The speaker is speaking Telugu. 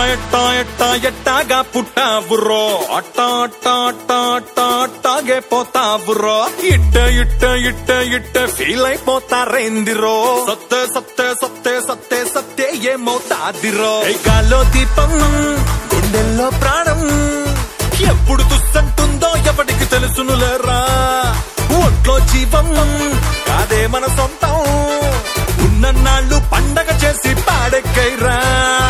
ఎట్టా ఎట్టా ఎట్టాగా పుట్టావురో అట్టా అట్టా అట్టా అట్టా అట్టాగే పోతావురో ఇట్ట ఇట్ట ఇట్ట ఇట్ట ఫీల్ అయిపోతారేందిరో సత్తే సత్తే సత్తే సత్తే సత్తే ఏమవుతాదిరో గాల్లో దీపం గుండెల్లో ప్రాణం ఎప్పుడు తుస్సంటుందో ఎవడికి తెలుసునులేరా ఒంట్లో జీవం కాదే మన సొంతం ఉన్నన్నాళ్ళు పండగ చేసి పాడెక్కైరా